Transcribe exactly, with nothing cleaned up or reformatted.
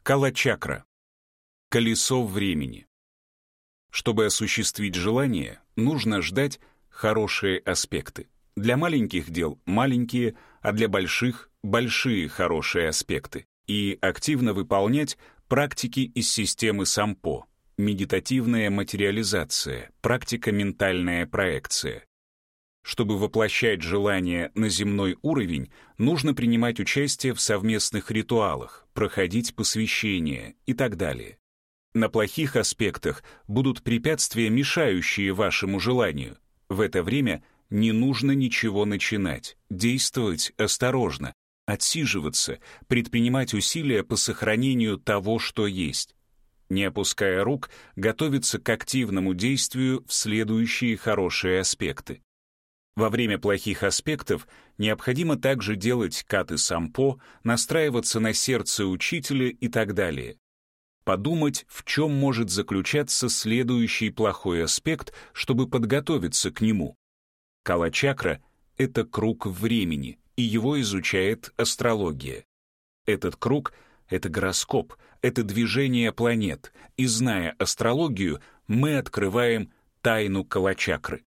Кала-чакра. Колесо времени. Чтобы осуществить желание, нужно ждать хорошие аспекты. Для маленьких дел — маленькие, а для больших — большие хорошие аспекты. И активно выполнять практики из системы сампо, медитативная материализация, практика ментальная проекция. Чтобы воплощать желание на земной уровень, нужно принимать участие в совместных ритуалах, проходить посвящения и так далее. На плохих аспектах будут препятствия, мешающие вашему желанию. В это время не нужно ничего начинать, действовать осторожно, отсиживаться, предпринимать усилия по сохранению того, что есть. Не опуская рук, готовиться к активному действию в следующие хорошие аспекты. Во время плохих аспектов необходимо также делать каты-сампо, настраиваться на сердце учителя и так далее. Подумать, в чем может заключаться следующий плохой аспект, чтобы подготовиться к нему. Кала-чакра — это круг времени, и его изучает астрология. Этот круг — это гороскоп, это движение планет, и, зная астрологию, мы открываем тайну кала-чакры.